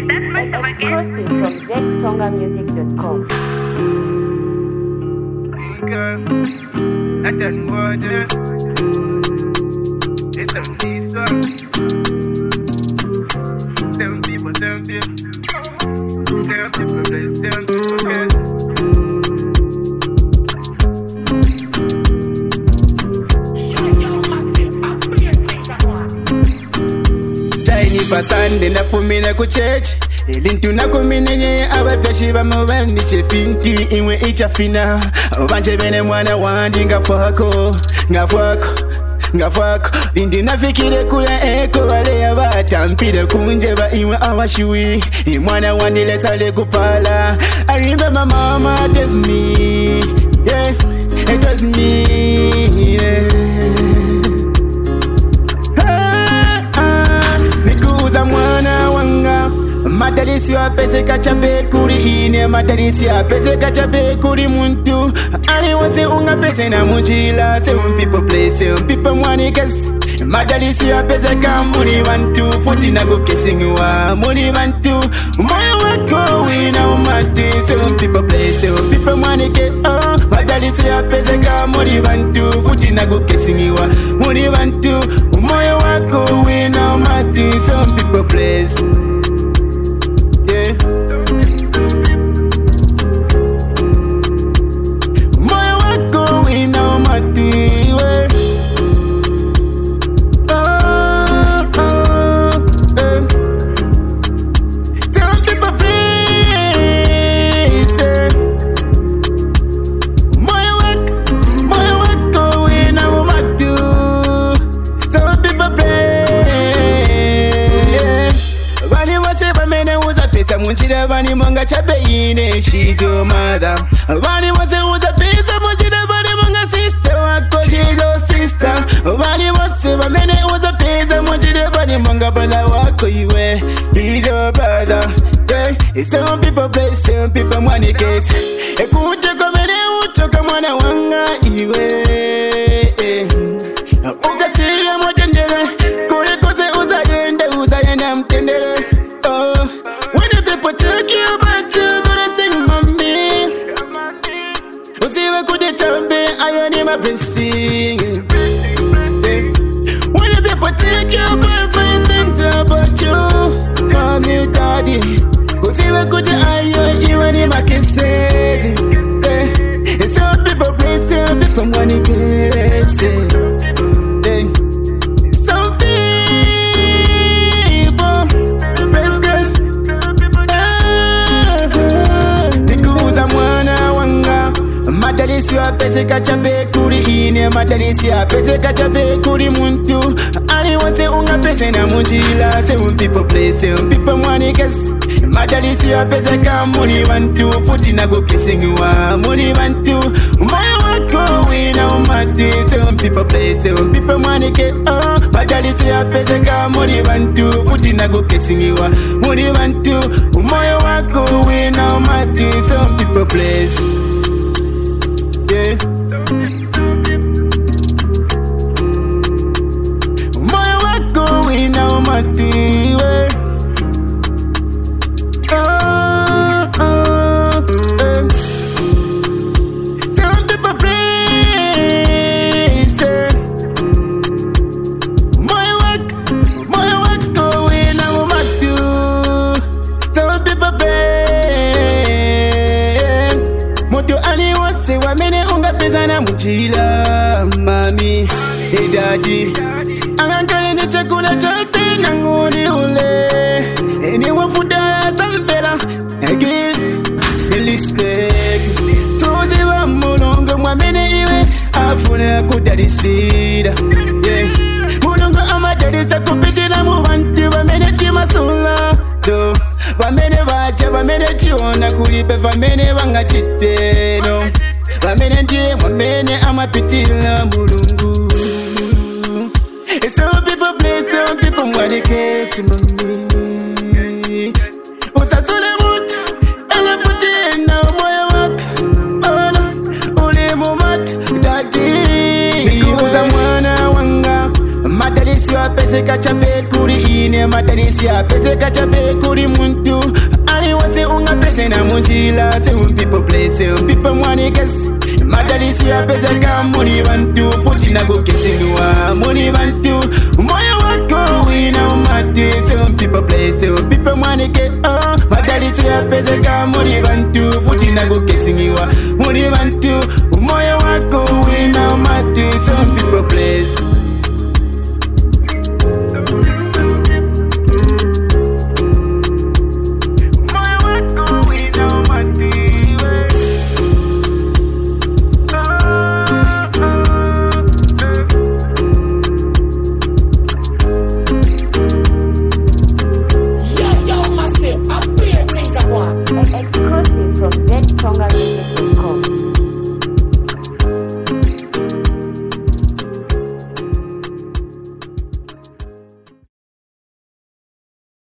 Exclusive from ztongamusic.com. I done water. It's a Lisa. Seven people, bless, yes. Tiny pasande na fumina ku church. Elintu nakuminenye abafeshi bamubandishe finti imwe ichafina banje bene mwana wandi ngafwako lindi nafikire kula eko bale abatampire kunje ba imwe awashui mwana wandi lesale kupala. I remember mama tells me, yeah, it was me, yeah. Nikuza mwana wanga matalisi apese kachape kuri ine matalisi apese kachape kuri muntu ali wose unga pese na mujila some people play some people mwani kasi matalisi apese kamuri bantu futi na go kissingwa muri bantu moyo wako wina umati some people play some people mwani ke oh matalisi apese kamuri bantu futi na go kissingwa muri bantu moyo wako wina umati some people play. Yeah. Moyo wako wina matiwe. Some people please. Moyo wako wina matu. Some people please. Bani wase bamene uza pesa munchira bani monga chabeine. She's your mother. Bani wase uza pesa munchira bani monga sister wako. She's your sister. Bani wase bamene uza pesa munchira bani monga bala wako iwe. He's your brother. Yeah. Some people play, some people money case. Ekuje komene uchoka mwana wanga iwe. Ukasiya motendele kule kose uzayenda mtendele. When the people talk you about you, gonna think mommy. Usiwe kujitambe ayo ni mapenzi. When the people talk you about bad things about you, mommy, daddy. Usiwe kuji ayo iwe ni makesezi. Some people play, some people money get. Some people press. Nikuza mwana wanga matalisi apese kachape kuri ine matalisi apese kachape kuri muntu ali wose unga pese na mujila. Some people play, some people mwani kasi matalisi apese kamuri bantu futi na go kissingwa muri bantu moyo wako wina umati. Some people play, some people mwani ke oh matalisi apese kamuri bantu futi na go kissingwa muri bantu moyo wako wina umati. Some people play. Yeah. Moyo wako wina umati we. Some people praise. Moyo wako wina umati. Some people praise. Moto ali wase wamene unga pesa na mujila mami. Hey daddy, angantole ni chakula chote na ngoni ule. Eni wafuda sambela, I give respect. Tozi wa mulongo mwamene iwe afune kudalisida. Yeah, mulongo amadalisa kupitila mubantu bamene chimasula do. Bamene bacha bamene chiona kulipe bamene banga chiteno. Bamene ndiye mwamene amapitila mulungu. Some people play, some people mwani kesi mami. Usasule mutu alafuti na moyo wako. Ona uli mumatu dadi. Nikuza mwana wanga matalisi apese kachape kuri ine ine madalisi yapezeka chabe kuri muntu aliwase ungapese na munjila some people play some people money guess madalisi yapezeka muri bantu futi nagokeselwa muri bantu moyo wako wina umati some people play some people money get madalisi yapezeka muri bantu